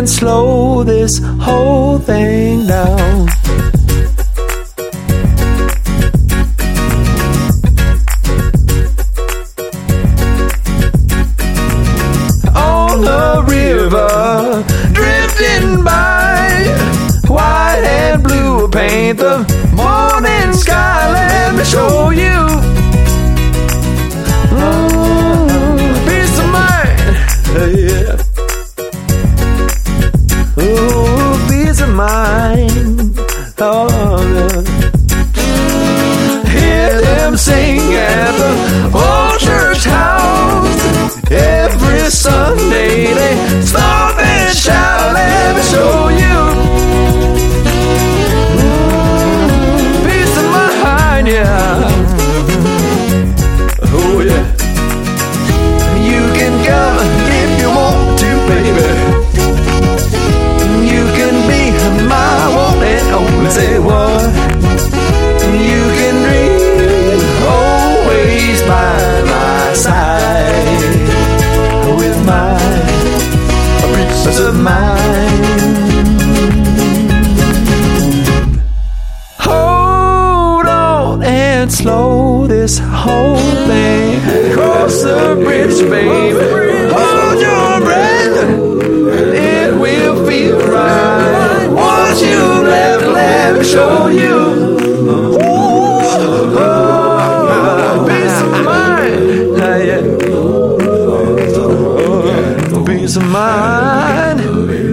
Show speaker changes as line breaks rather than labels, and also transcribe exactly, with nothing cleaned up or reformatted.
and slow this whole thing down. On the river, drifting by, white and blue paint the morning sky. Let me show you. Mm, peace of mind, yeah. Oh, peace of mind. Oh, yeah. Hear them sing at the old church house. Every Sunday they stop and shout. Let me show you. Mm, peace of mind, yeah. Oh, yeah. You can come if you want to, baby. You can be my one and only. Say what? You can dream always by my side with my peace of mind. Hold on and slow this whole thing. Cross the bridge, baby. Hold your breath. It will feel right. Once you left, let me show you. Ooh, oh, peace of mind. Yeah. Oh, peace of mind.